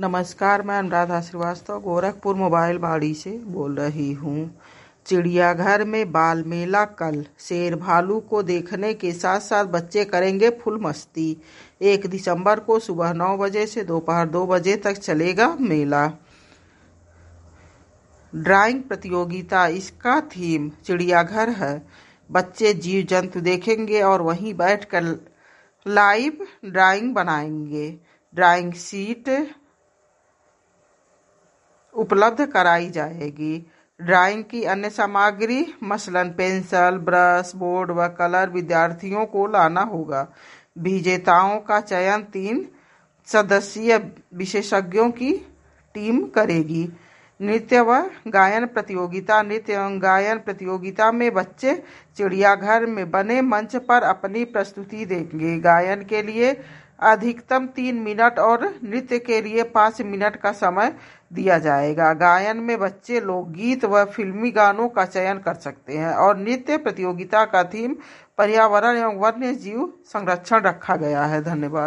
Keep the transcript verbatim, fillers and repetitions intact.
नमस्कार, मैं अनुराधा श्रीवास्तव गोरखपुर मोबाइल बाड़ी से बोल रही हूँ। चिड़ियाघर में बाल मेला कल। शेर भालू को देखने के साथ साथ बच्चे करेंगे फुल मस्ती। एक दिसंबर को सुबह नौ बजे से दोपहर दो बजे तक चलेगा मेला। ड्राइंग प्रतियोगिता, इसका थीम चिड़ियाघर है। बच्चे जीव जंतु देखेंगे और वहीं बैठकर लाइव ड्राइंग बनाएंगे। ड्राइंग शीट उपलब्ध कराई जाएगी। ड्राइंग की अन्य सामग्री मसलन पेंसिल, ब्रश, बोर्ड व कलर विद्यार्थियों को लाना होगा। विजेताओं का चयन तीन सदस्यीय विशेषज्ञों की टीम करेगी। नृत्य व गायन प्रतियोगिता, नृत्य एवं गायन प्रतियोगिता में बच्चे चिड़ियाघर में बने मंच पर अपनी प्रस्तुति देंगे। गायन के लिए अधिकतम तीन मिनट और नृत्य के लिए पाँच मिनट का समय दिया जाएगा। गायन में बच्चे लोकगीत व फिल्मी गानों का चयन कर सकते हैं और नृत्य प्रतियोगिता का थीम पर्यावरण एवं वन्य जीव संरक्षण रखा गया है। धन्यवाद।